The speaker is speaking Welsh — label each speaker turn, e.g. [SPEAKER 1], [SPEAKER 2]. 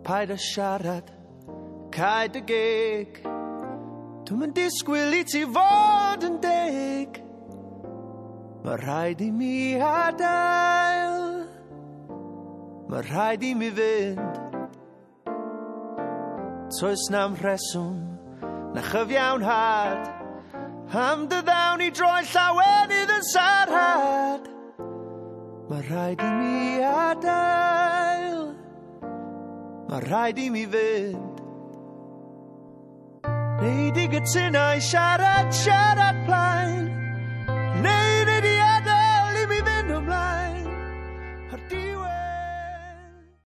[SPEAKER 1] paid a siarad, caid y gig. Dwi'm yn disgwyl I ti fod yn deg. Mae rhaid I mi adael, mae rhaid I mi fynd. Toes na'm rheswm na chyfiawnhad am dy ddawn I droi'n llawenydd yn sarhad. Mae rhaid I mi adael, mae rhaid I mi fynd. Neu di gytunau siarad plaen, neu